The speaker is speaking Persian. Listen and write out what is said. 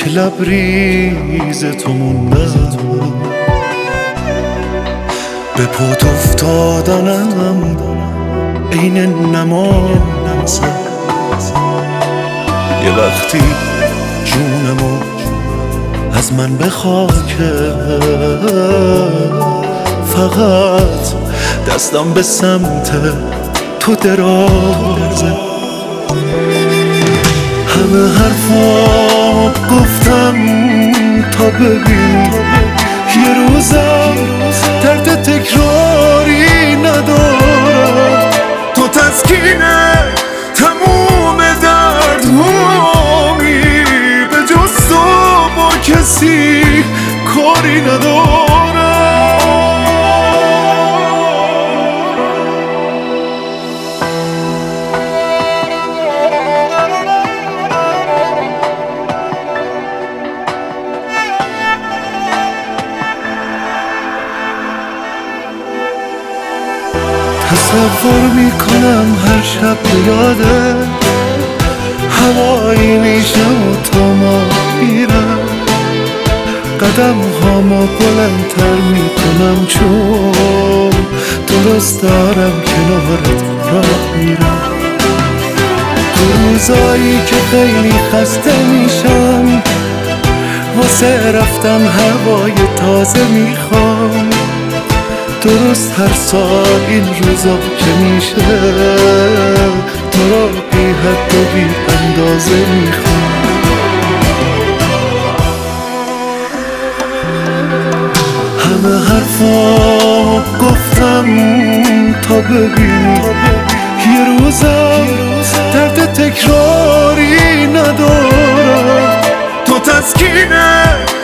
لبریز تو موندم، به پات افتادنم عین نماز. یه وقتی جونمو از من بخواکه، فقط دستم به سمت تو درازه. همه حرفا گفتم تا ببین یه روزم درد تکراری ندارم. تو تسکینه تموم دردهامی، به جز تو با کسی کاری ندارم. تصور میکنم هر شب به یاده هوایی میشم و تا ما میرم. قدم هامو بلندتر میکنم چون درست دارم کنارت راه میرم. تو روزایی که خیلی خسته میشم، واسه رفتن هوای تازه میخوام. درست هر سال این روزا که میشه، تو را بی حد و بی اندازه میخوام. همه حرفا گفتم تا ببین یه روزم درد تکراری ندارم. تو تسکینه